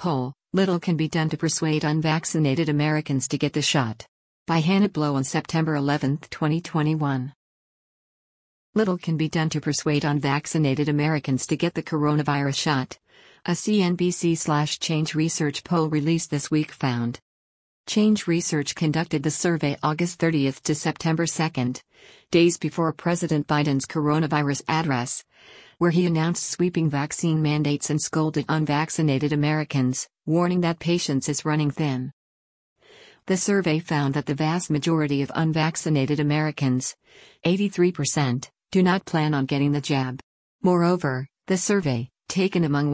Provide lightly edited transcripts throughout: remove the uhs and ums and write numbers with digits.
poll, Little Can Be Done to Persuade Unvaccinated Americans to Get the Shot. By Hannah Blow on September 11, 2021. Little can be done to persuade unvaccinated Americans to get the coronavirus shot. A CNBC/Change Research poll released this week found. Change Research conducted the survey August 30 to September 2, days before President Biden's coronavirus address, where he announced sweeping vaccine mandates and scolded unvaccinated Americans, warning that patience is running thin. The survey found that the vast majority of unvaccinated Americans, 83%, do not plan on getting the jab. Moreover, the survey, taken among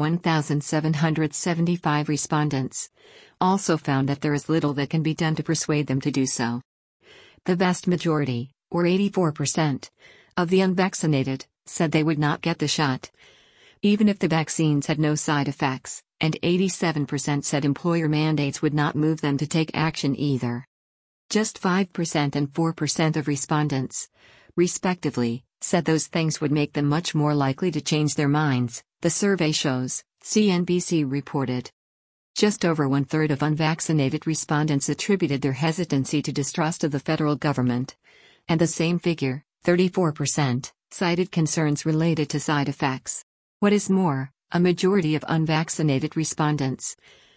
1,775 respondents, also found that there is little that can be done to persuade them to do so. The vast majority, or 84%, of the unvaccinated, said they would not get the shot, even if the vaccines had no side effects, and 87% said employer mandates would not move them to take action either. Just 5% and 4% of respondents, respectively, said those things would make them much more likely to change their minds, the survey shows, CNBC reported. Just over one-third of unvaccinated respondents attributed their hesitancy to distrust of the federal government, and the same figure, 34%, cited concerns related to side effects. What is more, a majority of unvaccinated respondents,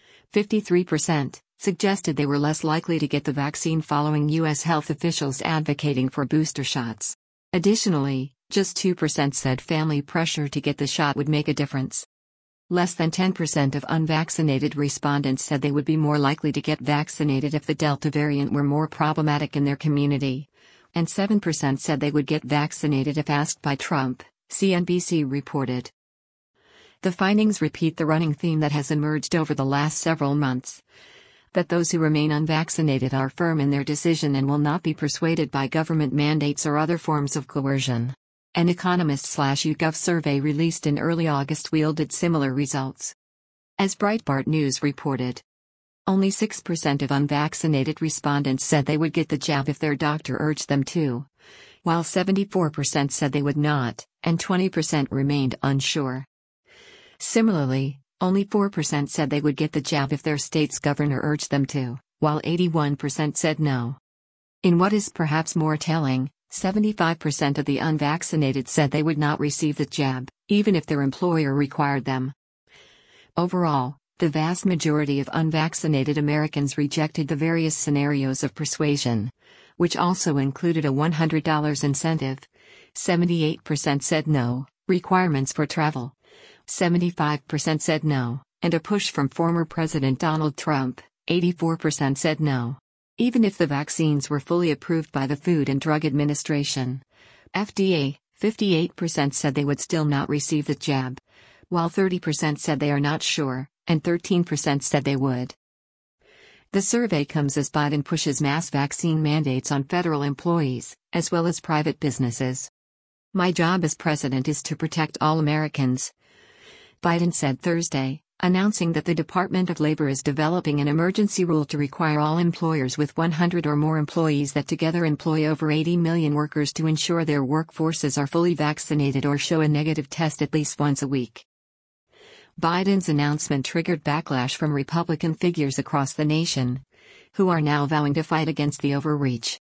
53%, suggested they were less likely to get the vaccine following U.S. health officials advocating for booster shots. Additionally, just 2% said family pressure to get the shot would make a difference. Less than 10% of unvaccinated respondents said they would be more likely to get vaccinated if the Delta variant were more problematic in their community, and 7% said they would get vaccinated if asked by Trump, CNBC reported. The findings repeat the running theme that has emerged over the last several months, that those who remain unvaccinated are firm in their decision and will not be persuaded by government mandates or other forms of coercion. An Economist/YouGov survey released in early August yielded similar results. As Breitbart News reported, only 6% of unvaccinated respondents said they would get the jab if their doctor urged them to, while 74% said they would not, and 20% remained unsure. Similarly, only 4% said they would get the jab if their state's governor urged them to, while 81% said no. In what is perhaps more telling, 75% of the unvaccinated said they would not receive the jab, even if their employer required them. Overall, the vast majority of unvaccinated Americans rejected the various scenarios of persuasion, which also included a $100 incentive, 78% said no, requirements for travel, 75% said no, and a push from former President Donald Trump, 84% said no. Even if the vaccines were fully approved by the Food and Drug Administration, FDA, 58% said they would still not receive the jab, while 30% said they are not sure, and 13% said they would. The survey comes as Biden pushes mass vaccine mandates on federal employees, as well as private businesses. "My job as president is to protect all Americans," Biden said Thursday, announcing that the Department of Labor is developing an emergency rule to require all employers with 100 or more employees that together employ over 80 million workers to ensure their workforces are fully vaccinated or show a negative test at least once a week. Biden's announcement triggered backlash from Republican figures across the nation, who are now vowing to fight against the overreach.